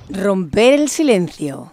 Romper el silencio.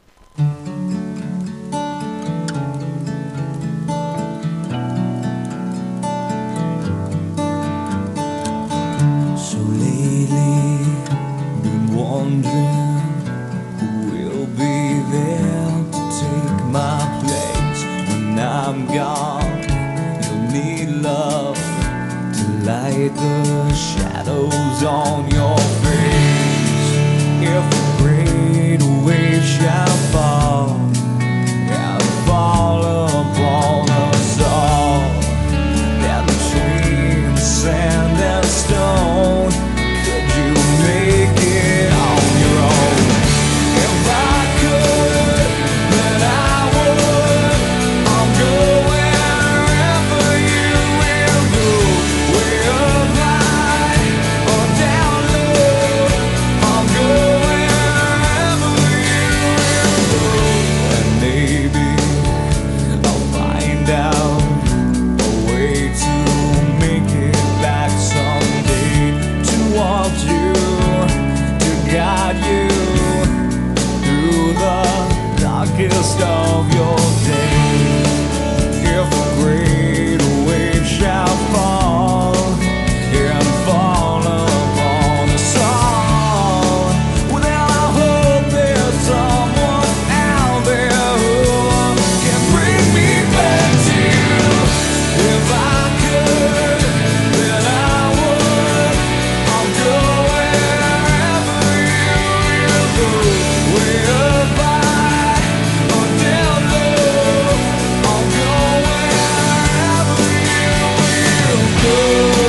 So lately, been wondering who will be there to take my place when I'm gone. You'll need love to light the shadows on your face. If a great wave shall fall and fall upon us all, then between the sand and stone, could you make it on your own? If I could, then I would. I'll go wherever you will go, way up high or down low. I'll go wherever you will go, and maybe I'll find out a way to make it back someday, to walk you, to guide you through the darkest of your days. If a great wave shall fall and fall upon us all, well then I hope there's someone out there who can bring me back to you. If I could, then I would. I'll go wherever you will go, way up high or down low. I'll go wherever you will go.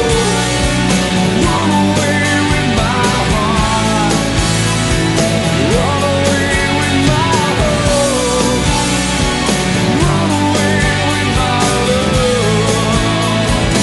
Run away with my heart, run away with my hope, run away with my love.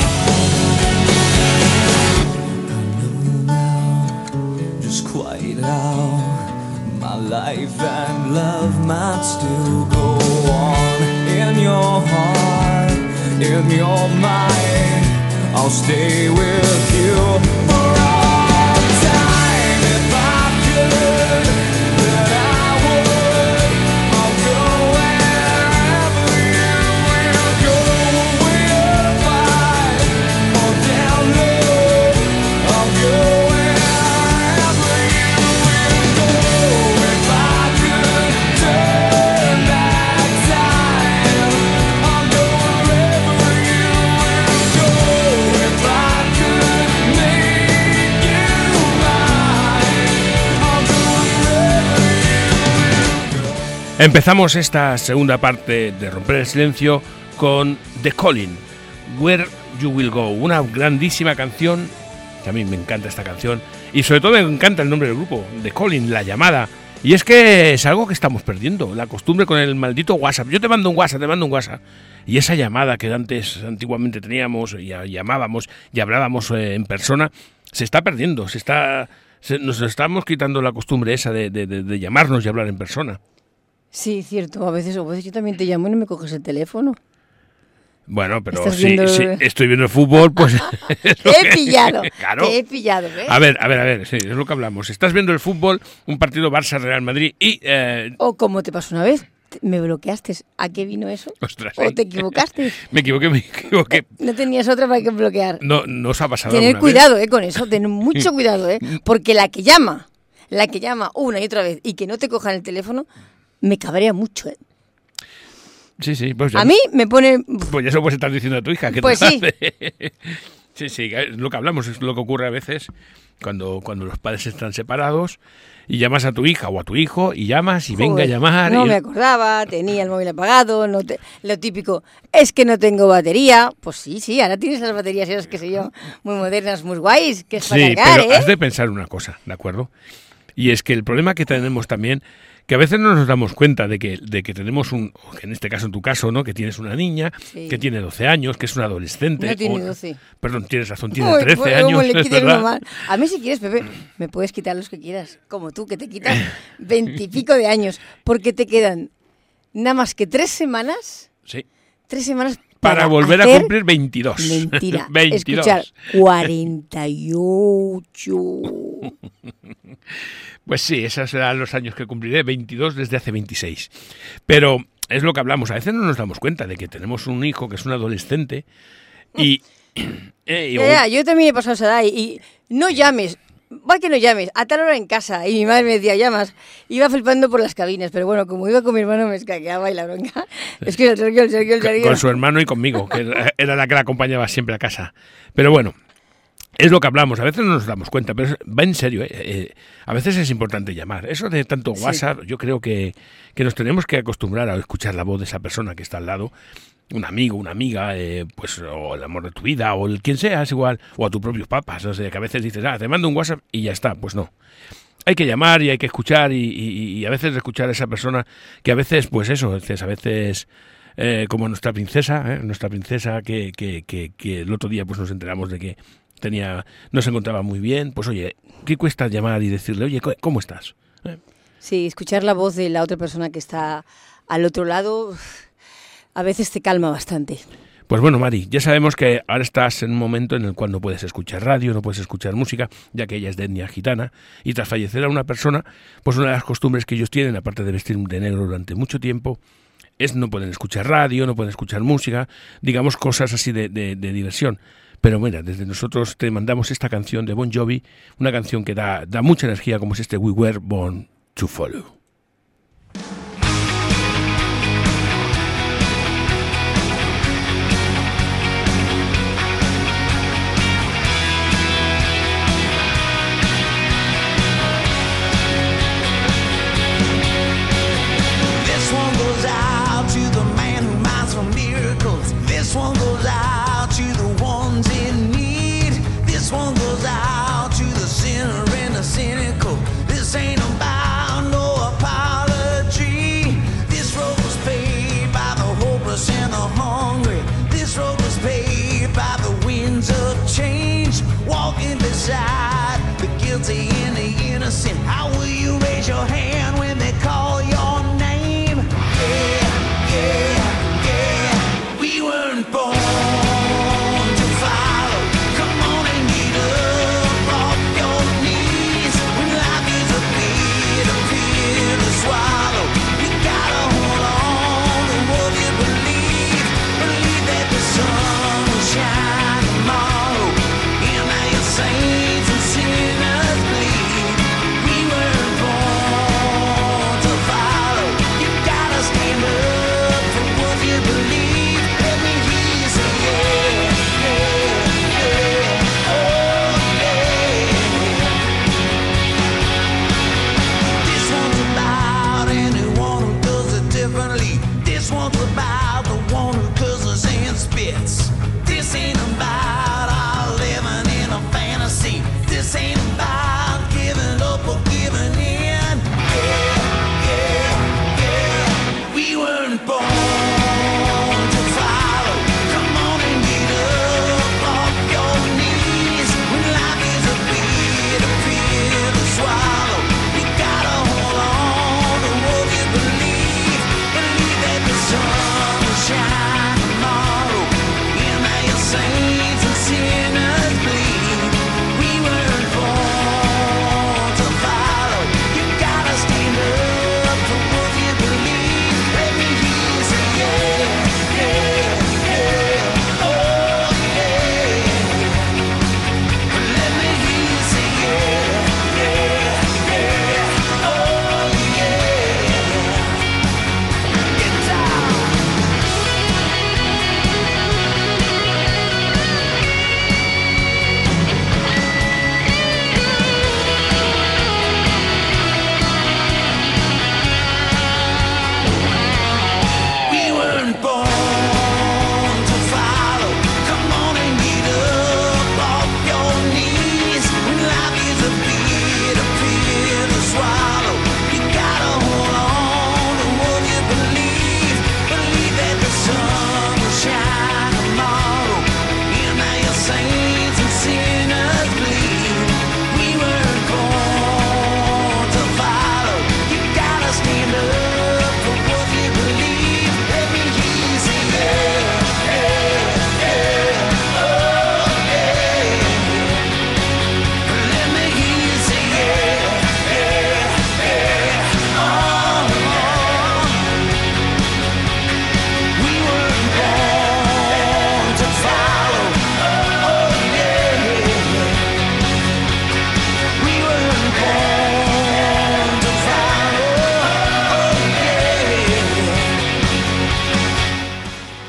I know now just quite how my life and love might still go on. In your heart, in your mind, I'll stay with you for all time. If I could, then I would. I'll go wherever you will go, way up high or down low. I'll go wherever you will go. If I could turn back time, I'll go wherever you will go. If I could make you mine, I'll go wherever you will go. Empezamos esta segunda parte de Romper el Silencio con The Calling, Where You Will Go, una grandísima canción, que a mí me encanta esta canción, y sobre todo me encanta el nombre del grupo, The Calling, La Llamada, y es que es algo que estamos perdiendo, la costumbre con el maldito WhatsApp. Yo te mando un WhatsApp, y esa llamada que antes antiguamente teníamos, y llamábamos y hablábamos en persona, se está perdiendo, nos estamos quitando la costumbre esa de llamarnos y hablar en persona. Sí, cierto. A veces yo también te llamo y no me coges el teléfono. Bueno, pero ¿Estás si viendo- estoy viendo el fútbol, pues... es lo Te he que- pillado, Claro. te he pillado, ¿ves? A ver, sí, es lo que hablamos. Estás viendo el fútbol, un partido Barça-Real Madrid y... O como te pasó una vez, me bloqueaste. ¿A qué vino eso? ostras, ¿O te equivocaste? Me equivoqué. No tenías otra para que bloquear. No os ha pasado Tener alguna cuidado, con eso, tener mucho cuidado, porque la que llama una y otra vez y que no te cojan el teléfono, me cabrea mucho, vez? Sí, pues ya. A mí me pone... Pues ya se lo puedes estar diciendo a tu hija. ¿Qué Pues te sí. hace? Sí, es lo que hablamos, es lo que ocurre a veces cuando los padres están separados y llamas a tu hija o a tu hijo y llamas y venga a Joder, llamar. No y... me acordaba, tenía el móvil apagado, lo típico, es que no tengo batería. Pues sí, ahora tienes las baterías esas, qué sé yo, muy modernas, muy guays, que es para Sí, cargar, pero has de pensar una cosa, ¿de acuerdo? Y es que el problema que tenemos también, que a veces no nos damos cuenta de que tenemos que en este caso, en tu caso, ¿no? Que tienes una niña, Sí. que tiene 12 años, que es una adolescente. No tiene 12. Perdón, tienes razón, tiene Uy, 13 pues, años, ¿cómo le es quites verdad. uno más? A mí si quieres, Pepe, me puedes quitar los que quieras, como tú, que te quitas 20 y pico de años, porque te quedan nada más que 3 semanas, Sí. 3 semanas Para volver a hacer- cumplir 22. Mentira. 22. Escuchar 48. Pues sí, esos serán los años que cumpliré, 22 desde hace 26. Pero es lo que hablamos, a veces no nos damos cuenta de que tenemos un hijo que es un adolescente y... yo también he pasado esa edad y no llames, va que no llames, a tal hora en casa. Y mi madre me decía, llamas, iba flipando por las cabinas, pero bueno, como iba con mi hermano me escaqueaba y la bronca. Es que el Sergio. Con su hermano y conmigo, que era la que la acompañaba siempre a casa. Pero bueno, es lo que hablamos, a veces no nos damos cuenta, pero va en serio, a veces es importante llamar. Eso de tanto WhatsApp, sí. Yo creo que nos tenemos que acostumbrar a escuchar la voz de esa persona que está al lado, un amigo, una amiga, pues o el amor de tu vida, o el quien sea, es igual, o a tus propios papás, o sea, que a veces dices, te mando un WhatsApp y ya está, pues no. Hay que llamar y hay que escuchar y a veces escuchar a esa persona que a veces, pues eso, a veces... como nuestra princesa que el otro día pues nos enteramos de que no se encontraba muy bien, pues oye, ¿qué cuesta llamar y decirle, oye, ¿cómo estás? Sí, escuchar la voz de la otra persona que está al otro lado a veces te calma bastante. Pues bueno, Mari, ya sabemos que ahora estás en un momento en el cual no puedes escuchar radio, no puedes escuchar música, ya que ella es de etnia gitana, y tras fallecer a una persona, pues una de las costumbres que ellos tienen, aparte de vestir de negro durante mucho tiempo, es no pueden escuchar radio, no pueden escuchar música, digamos cosas así de diversión. Pero mira, desde nosotros te mandamos esta canción de Bon Jovi, una canción que da mucha energía, como es este We Were Born to Follow. This one goes out to the man who minds for miracles. This one goes out to the ones in need. This one goes out to the sinner and the cynical. This ain't about no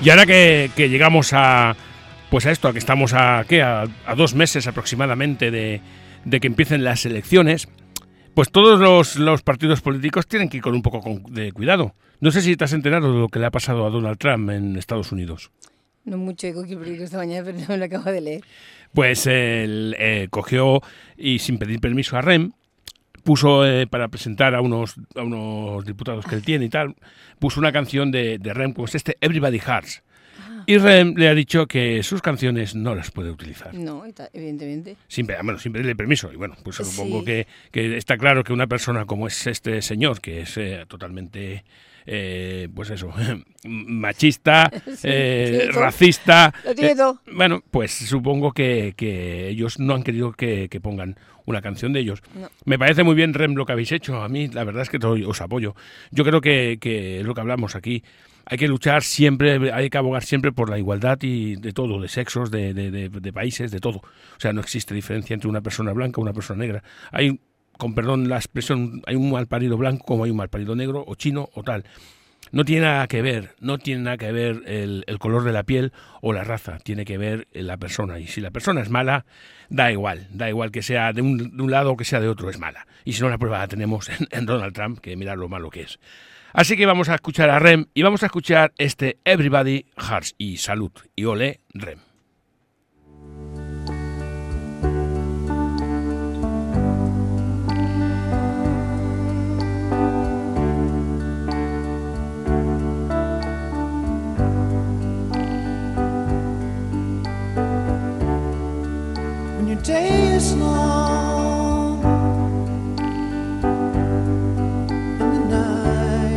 Y ahora que llegamos a esto, a que estamos a 2 meses aproximadamente de que empiecen las elecciones, pues todos los partidos políticos tienen que ir con un poco de cuidado. No sé si te has enterado de lo que le ha pasado a Donald Trump en Estados Unidos. No mucho, he cogido el periódico esta mañana, pero no me lo acabo de leer. Pues él cogió y sin pedir permiso a REM, puso para presentar a unos diputados que él tiene y tal, puso una canción de REM, pues Everybody Hurts. Y REM le ha dicho que sus canciones no las puede utilizar. No, evidentemente. Sin pedirle permiso. Y bueno, pues supongo que está claro que una persona como es este señor, que es totalmente... pues eso, machista, racista. Lo tiene todo. Bueno, pues supongo que ellos no han querido que pongan una canción de ellos. No. Me parece muy bien, REM, lo que habéis hecho. A mí, la verdad es que os apoyo. Yo creo que es lo que hablamos aquí. Hay que luchar siempre, hay que abogar siempre por la igualdad y de todo, de sexos, de países, de todo. O sea, no existe diferencia entre una persona blanca y una persona negra. Hay, con perdón la expresión, hay un mal parido blanco como hay un mal parido negro o chino o tal. No tiene nada que ver el color de la piel o la raza, tiene que ver la persona. Y si la persona es mala, da igual que sea de un lado o que sea de otro, es mala. Y si no, la prueba la tenemos en Donald Trump, que mirad lo malo que es. Así que vamos a escuchar a REM y vamos a escuchar Everybody Hurts y salud y ole REM. When your day is long and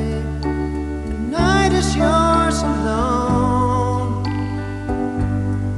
the night is yours alone,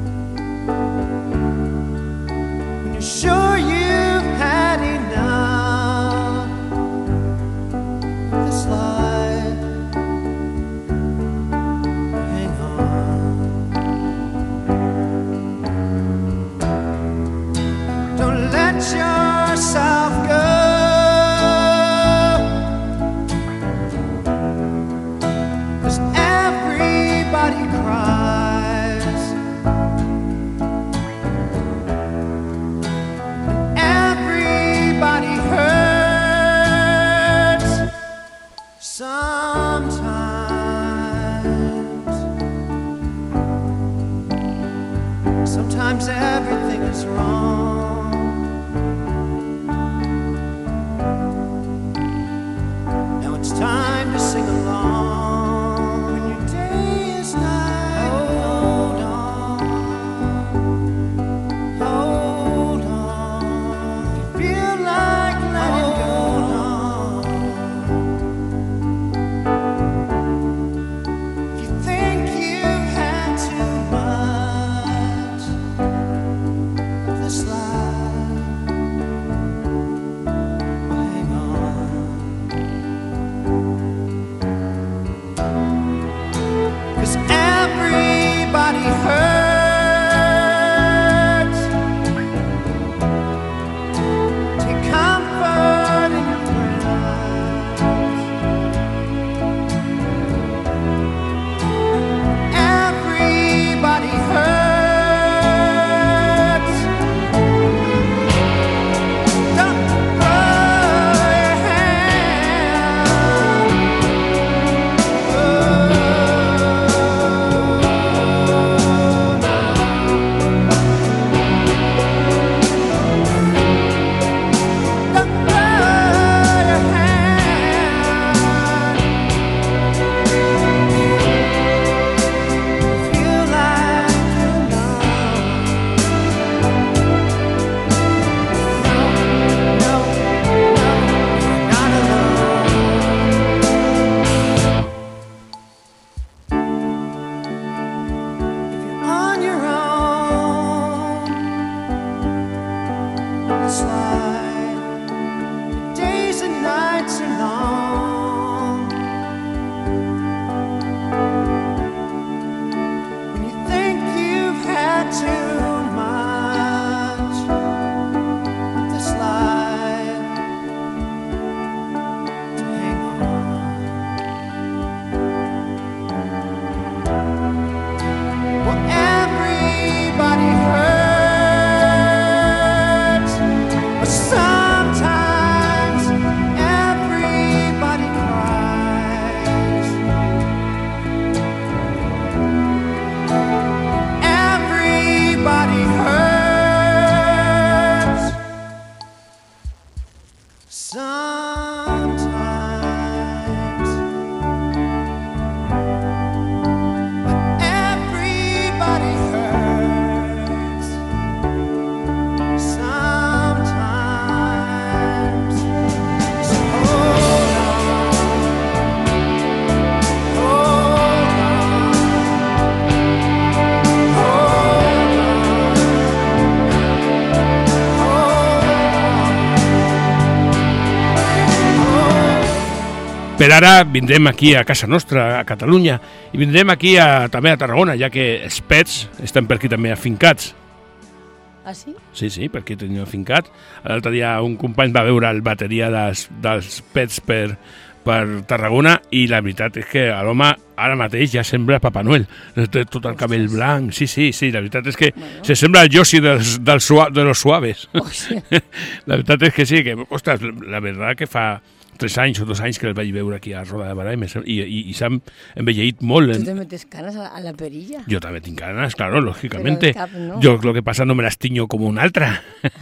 Per ara vindrem aquí a casa nostra, a Catalunya, i vindrem aquí també a Tarragona, ja que els Pets estan per aquí també afincats. Ah, sí? Sí, per aquí tenim afincat. L'altre dia un company va veure el bateria dels Pets per Tarragona i la veritat és que l'home ara mateix ja sembla Papa Noel. Té tot el cabell blanc. Sí, la veritat és que se sembla el Yoshi de los Suaves. La veritat és que sí, que, ostres, la veritat que fa 3 anys o 2 anys que el vaig veure aquí a Roda de Barà i s'ha envellit molt. ¿Tú te metes canas a la perilla? Yo también tengo canas, claro, lógicamente. Cap, no? Yo lo que pasa no me las tiño como un altra.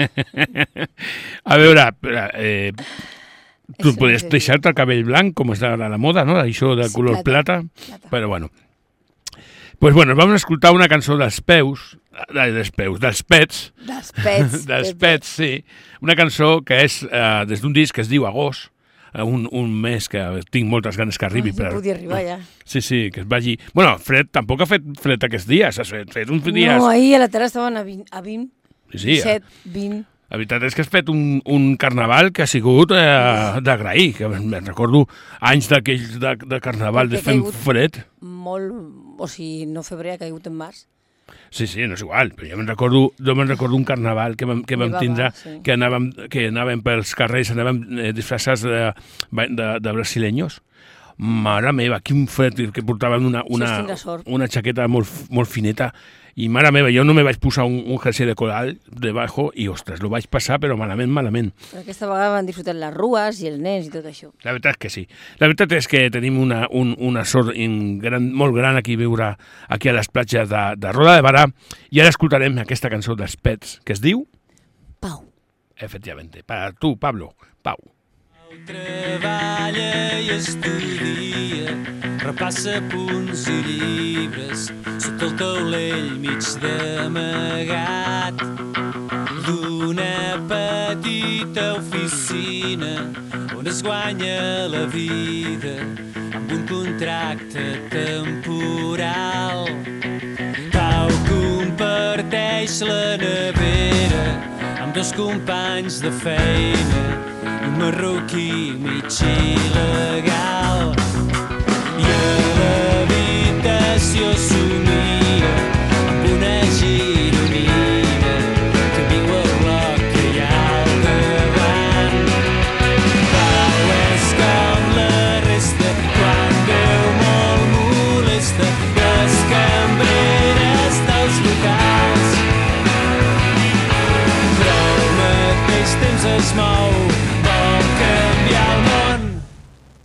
A veure, tu podries deixar-te el cabell blanc, com està a la moda, no? Això de color plata. Però bueno. Pues bueno, vamos a escoltar una cançó dels Pets. Dels Pets, sí. Una cançó que és des d'un disc que es diu Agost, un mes que tinc moltes ganes que arribi. Ja podia arribar, ja. Sí, que es vagi... Bueno, fred, tampoc ha fet fred aquests dies, has fet uns dies... No, ahir a la terra estaven a 20, 17, 20... La veritat és que has fet un carnaval que ha sigut d'agrair, que me'n recordo anys d'aquells de carnaval de fent fred. Molt, o sigui, no febrer, ha caigut en març. Sí, no és igual, però jo me'n recordo un carnaval que vam tindre, sí. que anàvem pels carrers, anàvem disfressats de brasileños. Mare meva, quin fred, que portàvem una jaqueta molt fineta, i mare meva, jo no me vaig posar un jersey de coral debajo i, ostres, lo vaig passar, però malament. Però aquesta vegada van disfrutar les rues i els nens i tot això. La veritat és que sí. La veritat és que tenim una sort molt gran aquí viure aquí a les platges de Roda de Barà, i ara escoltarem aquesta cançó dels Pets, que es diu... Pau. Efectivamente. Para tu, Pablo. Pau. Treballa i estudia, repassa punts i llibres, sota el taulell mig d'amagat d'una petita oficina on es guanya la vida amb un contracte temporal. Pau comparteix la nevera amb 2 companys de feina, un marroquí mig il·legal, i a l'habitació somia amb una gironina que viu al bloc que hi ha al davant. Pau és com la resta quan veu molt molesta les cambreres dels locals, però al mateix temps es mou, vol canviar el món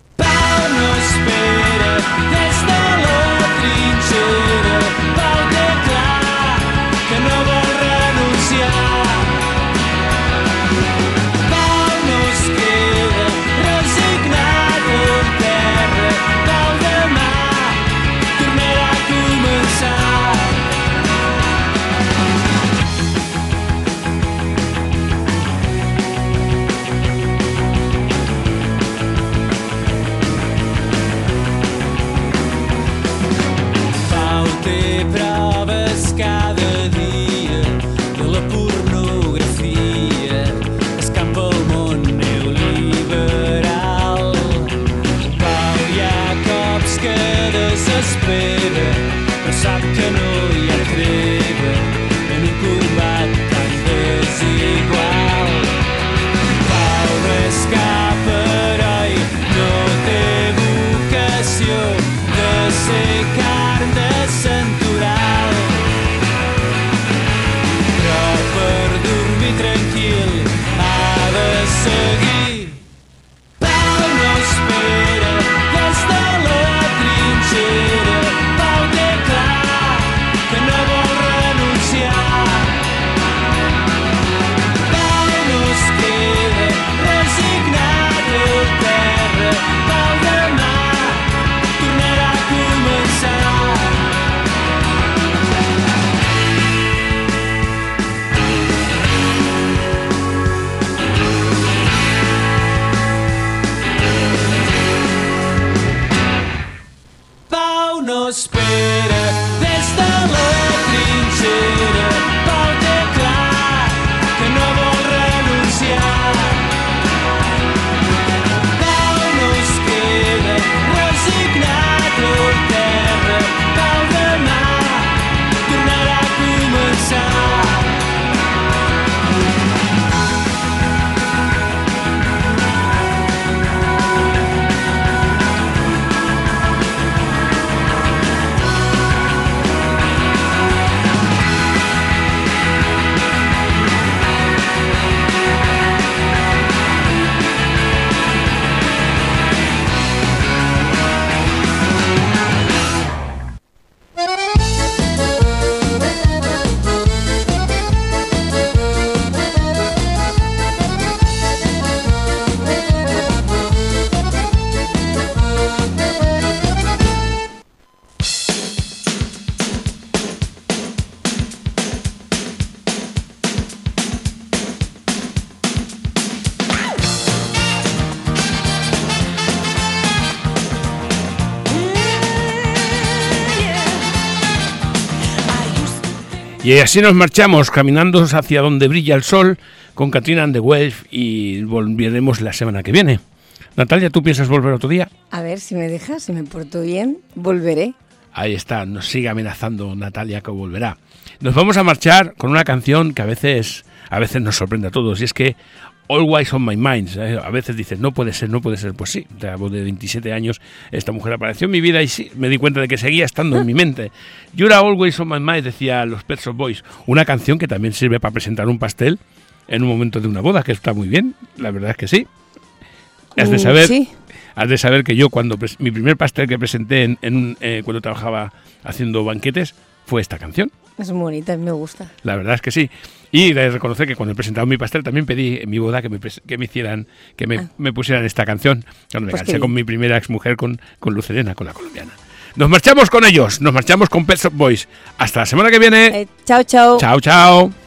Y así nos marchamos, caminando hacia donde brilla el sol, con Katrina and the Waves, y volveremos la semana que viene. Natalia, ¿tú piensas volver otro día? A ver, si me dejas, si me porto bien, volveré. Ahí está, nos sigue amenazando Natalia que volverá. Nos vamos a marchar con una canción que a veces nos sorprende a todos, y es que Always on My Mind. A veces dices, no puede ser. Pues sí, de 27 años esta mujer apareció en mi vida y sí, me di cuenta de que seguía estando en mi mente. You're Always on My Mind, decía los Pet Shop Boys. Una canción que también sirve para presentar un pastel en un momento de una boda, que está muy bien, la verdad es que sí. Has de saber que yo cuando mi primer pastel que presenté cuando trabajaba haciendo banquetes fue esta canción. Es muy bonita, me gusta. La verdad es que sí. Y de reconocer que cuando he presentado mi pastel también pedí en mi boda que me pusieran esta canción. Cuando me cansé con mi primera exmujer, con Lucerena, con la colombiana. Nos marchamos con ellos, nos marchamos con Pet Shop Boys. Hasta la semana que viene. Chao, chao. Chao, chao.